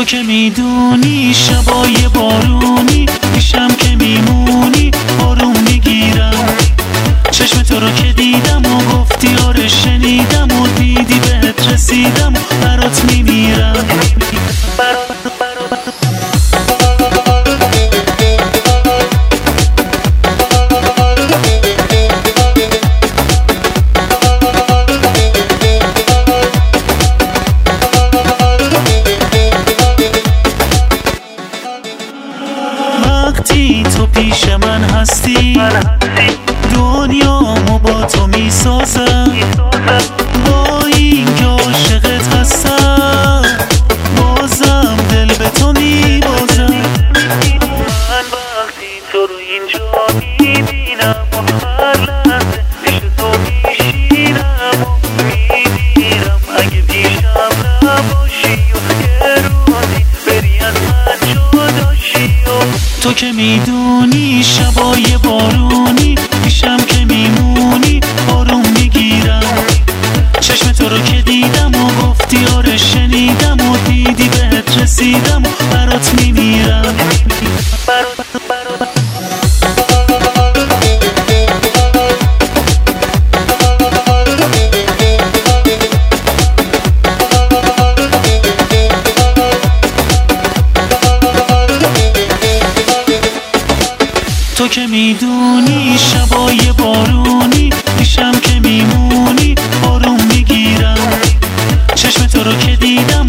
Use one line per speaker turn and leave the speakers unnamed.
تو که میدونی شبای بارونی پیشم که میمونی آروم میگیرم. چشم تو رو که دیدم و گفتی آره شنیدم و دیدی بهت رسیدم و برات میمیرم. وقتی تو پیش من هستی دنیامو با تو میسازم. با این که عاشقت هستم بازم دل به تو میبازم. من وقتی تو رو اینجا میبینم و هر لحظه پیش تو میشینم و میمیرم. اگه پیشم نباشی و یه روزی بری از من جدا شی. تو که میدونی شبای بارونی پیشم که میمونی آروم میگیرم. چشم تو رو که دیدم و گفتی آره شنیدم و دیدی بهت رسیدم و برات میمیرم. تو که میدونی شبای بارونی پیشم که میمونی آروم میگیرم. چشم تو رو که دیدم